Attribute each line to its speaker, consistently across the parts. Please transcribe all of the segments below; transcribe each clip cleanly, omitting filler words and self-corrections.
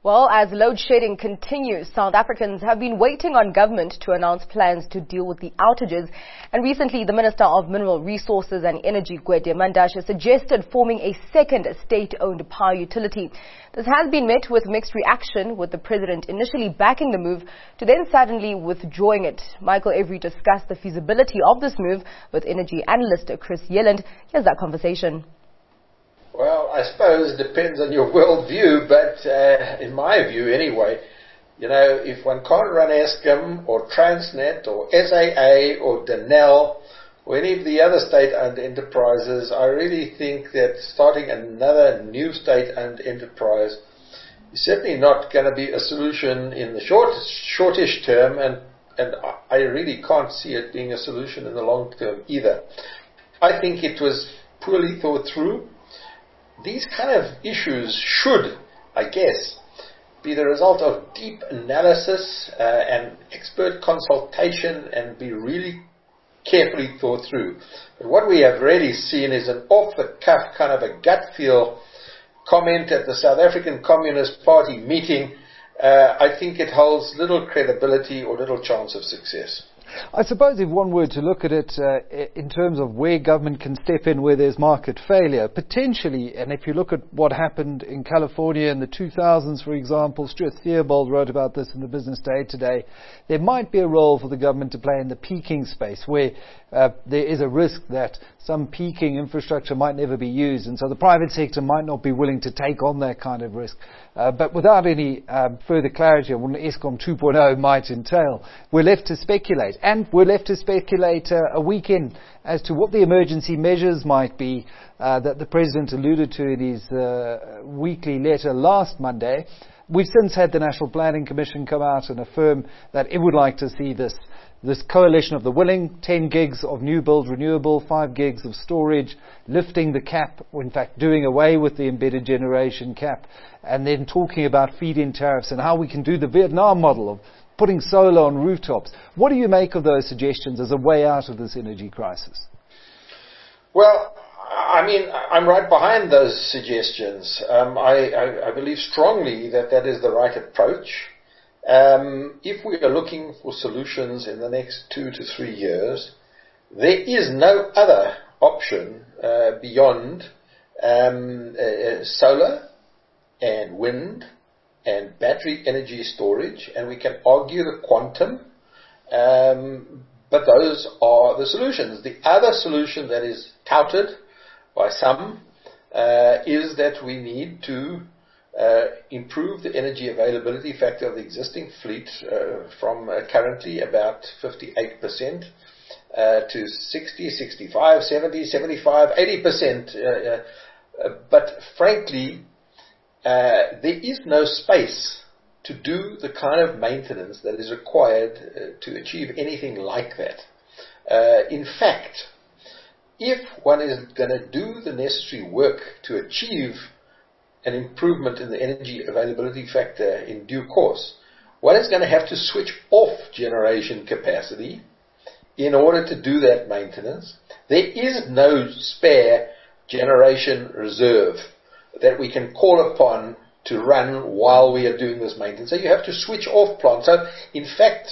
Speaker 1: Well, as load shedding continues, South Africans have been waiting on government to announce plans to deal with the outages. And recently, the Minister of Mineral Resources and Energy, Gwede Mantashe, suggested forming a second state-owned power utility. This has been met with mixed reaction, with the President initially backing the move to then suddenly withdrawing it. Michael Avery discussed the feasibility of this move with energy analyst Chris Yelland. Here's that conversation.
Speaker 2: Well, I suppose it depends on your worldview, but in my view anyway, if one can't run Eskom or Transnet or SAA or Denel or any of the other state-owned enterprises, I really think that starting another new state-owned enterprise is certainly not going to be a solution in the shortish term, and I really can't see it being a solution in the long term either. I think it was poorly thought through. These kind of issues should, I guess, be the result of deep analysis and expert consultation and be really carefully thought through. But what we have really seen is an off-the-cuff kind of a gut feel comment at the South African Communist Party meeting. I think it holds little credibility or little chance of success.
Speaker 3: I suppose if one were to look at it in terms of where government can step in where there's market failure, potentially, and if you look at what happened in California in the 2000s, for example, Stuart Theobald wrote about this in the Business Day today, there might be a role for the government to play in the peaking space where there is a risk that some peaking infrastructure might never be used, and so the private sector might not be willing to take on that kind of risk. But without any further clarity on what Eskom 2.0 might entail, we're left to speculate. And we're left to speculate a week in as to what the emergency measures might be that the President alluded to in his weekly letter last Monday. We've since had the National Planning Commission come out and affirm that it would like to see this coalition of the willing, 10 gigs of new build renewable, 5 gigs of storage, lifting the cap, or in fact doing away with the embedded generation cap, and then talking about feed-in tariffs and how we can do the Vietnam model of putting solar on rooftops. What do you make of those suggestions as a way out of this energy crisis?
Speaker 2: Well, I mean, I'm right behind those suggestions. I believe strongly that that is the right approach. If we are looking for solutions in the next 2 to 3 years, there is no other option beyond solar and wind and battery energy storage, and we can argue the quantum, but those are the solutions. The other solution that is touted by some is that we need to improve the energy availability factor of the existing fleet from currently about 58% to 60, 65, 70, 75, 80%. But frankly, there is no space to do the kind of maintenance that is required to achieve anything like that. In fact, if one is going to do the necessary work to achieve an improvement in the energy availability factor in due course, one is going to have to switch off generation capacity in order to do that maintenance. There is no spare generation reserve that we can call upon to run while we are doing this maintenance. So you have to switch off plants. So in fact,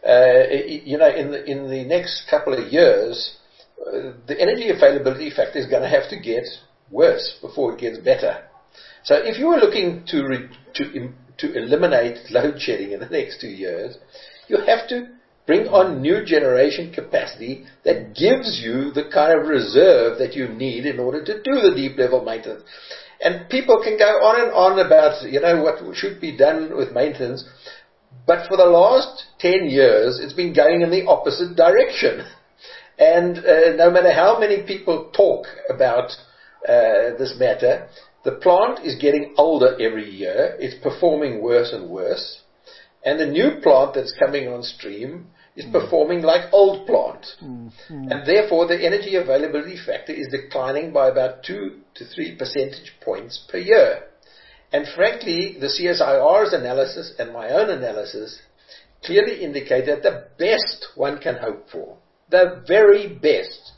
Speaker 2: in the next couple of years, the energy availability factor is going to have to get worse before it gets better. So if you were looking to eliminate load shedding in the next 2 years, you have to bring on new generation capacity that gives you the kind of reserve that you need in order to do the deep level maintenance. And people can go on and on about, what should be done with maintenance, but for the last 10 years, it's been going in the opposite direction. And no matter how many people talk about this matter, the plant is getting older every year. It's performing worse and worse. And the new plant that's coming on stream is performing like old plant. And therefore, the energy availability factor is declining by about 2 to 3 percentage points per year. And frankly, the CSIR's analysis and my own analysis clearly indicate that the best one can hope for, the very best,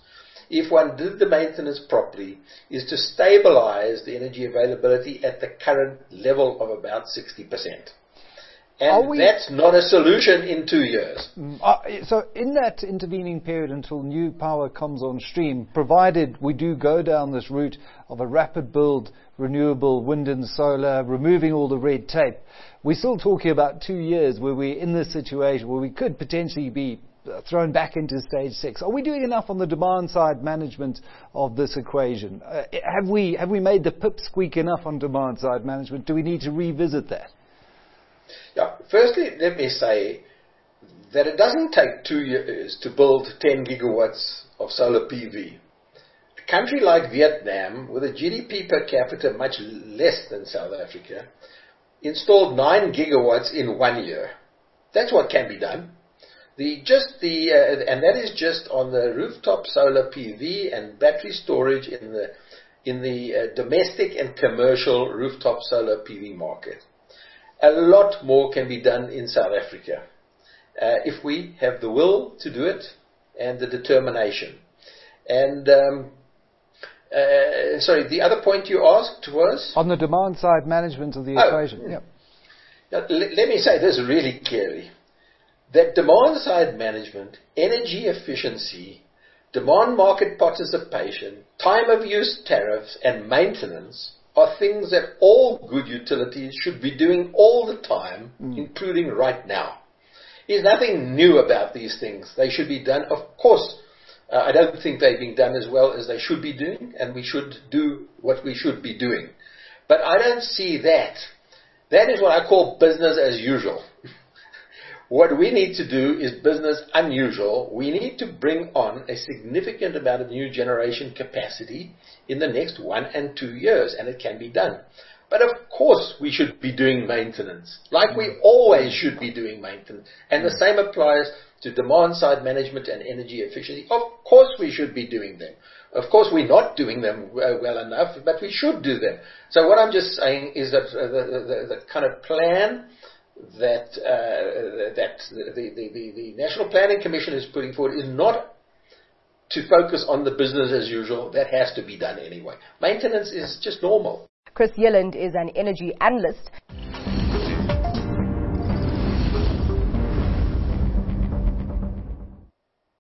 Speaker 2: if one did the maintenance properly, is to stabilize the energy availability at the current level of about 60%. And that's not a solution in 2 years.
Speaker 3: So in that intervening period until new power comes on stream, provided we do go down this route of a rapid build, renewable wind and solar, removing all the red tape, we're still talking about 2 years where we're in this situation where we could potentially be thrown back into stage 6. Are we doing enough on the demand side management of this equation? Have we made the pip squeak enough on demand side management? Do we need to revisit that?
Speaker 2: Yeah. Firstly, let me say that it doesn't take 2 years to build 10 gigawatts of solar PV. A country like Vietnam, with a GDP per capita much less than South Africa, installed 9 gigawatts in 1 year. That's what can be done. And that is just on the rooftop solar PV and battery storage in the domestic and commercial rooftop solar PV market. A lot more can be done in South Africa if we have the will to do it and the determination. And sorry, the other point you asked was?
Speaker 3: On the demand side management of the equation. Yeah.
Speaker 2: Now, let me say this really clearly. That demand side management, energy efficiency, demand market participation, time of use tariffs and maintenance are things that all good utilities should be doing all the time, including right now. There's nothing new about these things. They should be done. Of course, I don't think they're being done as well as they should be doing, and we should do what we should be doing. But I don't see that. That is what I call business as usual. What we need to do is business unusual. We need to bring on a significant amount of new generation capacity in the next 1 and 2 years, and it can be done. But of course we should be doing maintenance, like we always should be doing maintenance. And the same applies to demand side management and energy efficiency. Of course we should be doing them. Of course we're not doing them well enough, but we should do them. So what I'm just saying is that the kind of plan that the National Planning Commission is putting forward is not to focus on the business as usual. That has to be done anyway. Maintenance is just normal.
Speaker 1: Chris Yelland is an energy analyst.